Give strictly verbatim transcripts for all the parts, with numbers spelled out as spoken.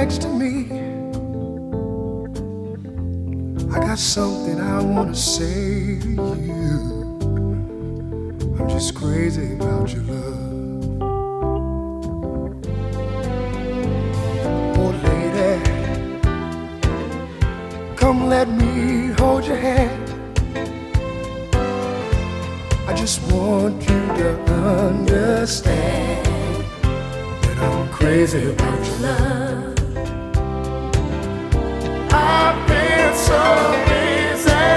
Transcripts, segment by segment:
next to me. I got something I want to say to you. I'm just crazy about your love. Oh lady, come let me hold your hand. I just want you to understand that I'm crazy about your love. I've been so busy,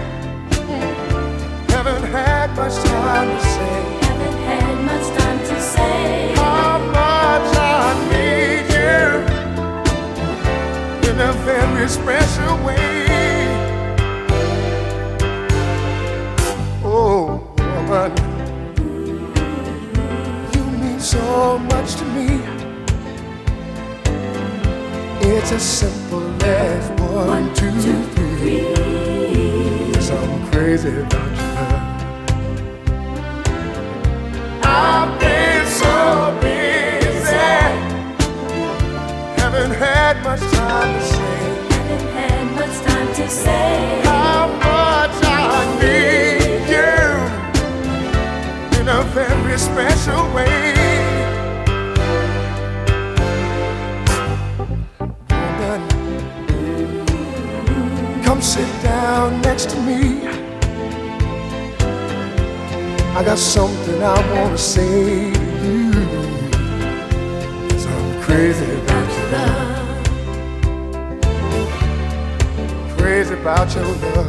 haven't had much time to say. Haven't had much time to say how much I need you in a very special way. Oh, woman, you mean so much to me. It's as simple as one, one two, two, three. Yes, I'm crazy about your love. I've been so busy, haven't had much time to say. Haven't had much time to say how much I need you in a very special way. Woman, come sit down next to me. I got something I want to say to you. 'Cause I'm crazy about your love. Crazy about your love.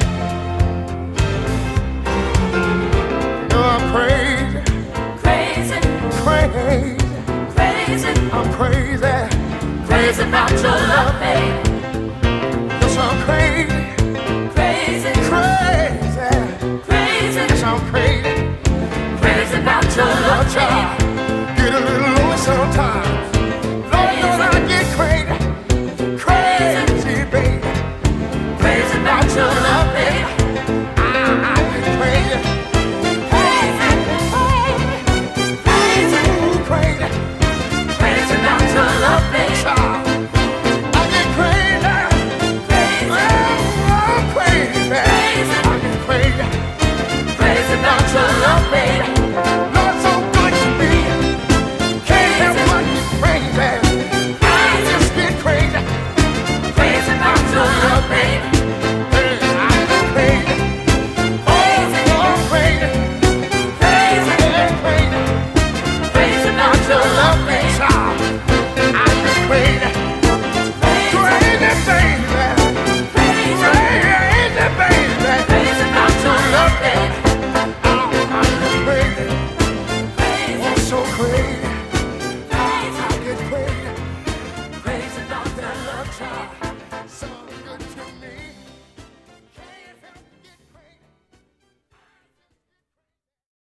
You know I'm crazy. Crazy, Crazy. crazy, I'm crazy. crazy about your love, babe. Yes, I'm crazy.